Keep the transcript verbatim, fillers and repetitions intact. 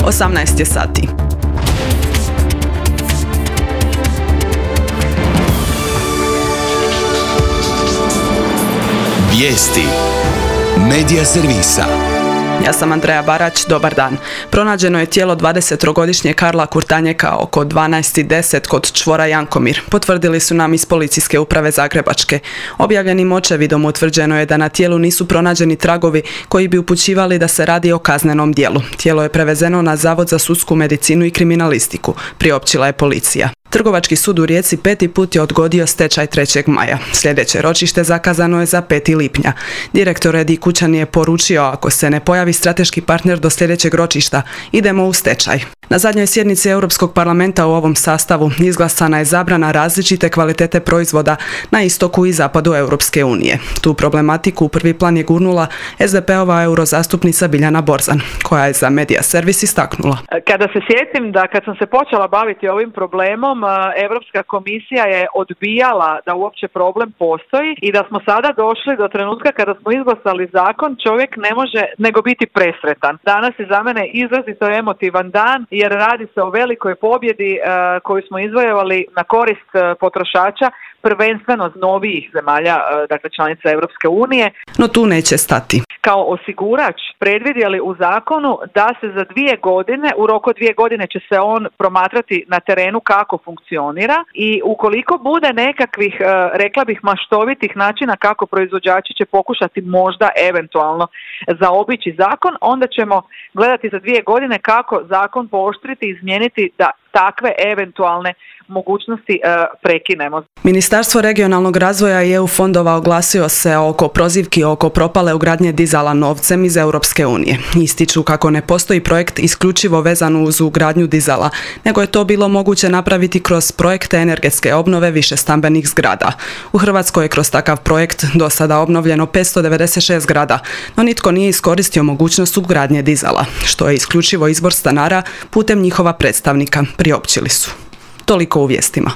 osamnaest je sati. Vijesti Medija servisa. Ja sam Andreja Barać, dobar dan. Pronađeno je tijelo dvadesettrogodišnjeg Karla Kurtanjeka oko dvanaest i deset kod čvora Jankomir, potvrdili su nam iz Policijske uprave Zagrebačke. Objavljenim očevidom utvrđeno je da na tijelu nisu pronađeni tragovi koji bi upućivali da se radi o kaznenom djelu. Tijelo je prevezeno na Zavod za sudsku medicinu i kriminalistiku, priopćila je policija. Trgovački sud u Rijeci peti put je odgodio stečaj trećeg maja. Sljedeće ročište zakazano je za peti lipnja. Direktor Edi Kućan je poručio, ako se ne pojavi strateški partner do sljedećeg ročišta, idemo u stečaj. Na zadnjoj sjednici Europskog parlamenta u ovom sastavu izglasana je zabrana različite kvalitete proizvoda na istoku i zapadu Europske unije. Tu problematiku u prvi plan je gurnula es de pe-ova eurozastupnica Biljana Borzan, koja je za Medija servis istaknula. Kada se sjetim da kad sam se počela baviti ovim problemom, Europska komisija je odbijala da uopće problem postoji i da smo sada došli do trenutka kada smo izglasali zakon, čovjek ne može nego biti presretan. Danas je za mene izrazito emotivan dan jer radi se o velikoj pobjedi uh, koju smo izvojevali na korist uh, potrošača, prvenstveno novijih zemalja, uh, dakle članica Europske unije. No tu neće stati. Kao osigurač predvidjeli u zakonu da se za dvije godine, u roku dvije godine će se on promatrati na terenu kako funkcionira i ukoliko bude nekakvih, uh, rekla bih, maštovitih načina kako proizvođači će pokušati možda eventualno zaobići zakon, onda ćemo gledati za dvije godine kako zakon pooštriti i izmijeniti da takve eventualne mogućnosti uh, prekinemo. Ministarstvo regionalnog razvoja i e u fondova oglasio se oko prozivki oko propale ugradnje dizala novcem iz Europske unije. Ističu kako ne postoji projekt isključivo vezan uz ugradnju dizala, nego je to bilo moguće napraviti kroz projekte energetske obnove višestambenih zgrada. U Hrvatskoj je kroz takav projekt do sada obnovljeno petsto devedeset šest zgrada, no nitko nije iskoristio mogućnost ugradnje dizala, što je isključivo izbor stanara putem njihova predstavnika, priopćili su. Toliko u vijestima.